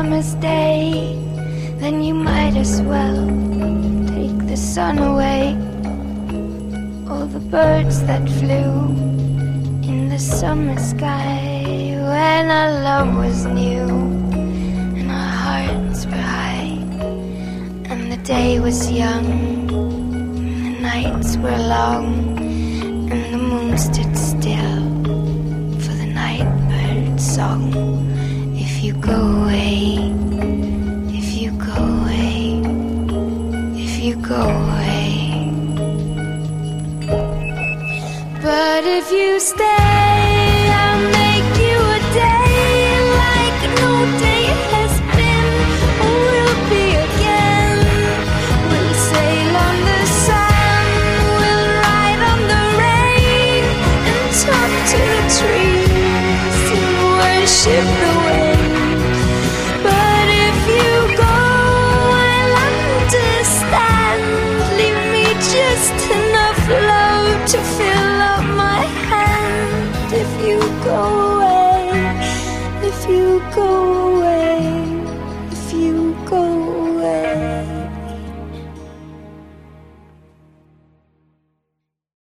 summer's day, then you might as well take the sun away. All the birds that flew in the summer sky when our love was new and our hearts were high, and the day was young and the nights were long, and the moon stood still for the night bird's song. If you go away, if you go away, if you go away. But if you stay, I'll make you a day like no day has been or will be again. We'll sail on the sun, we'll ride on the rain, and talk to the trees and worship the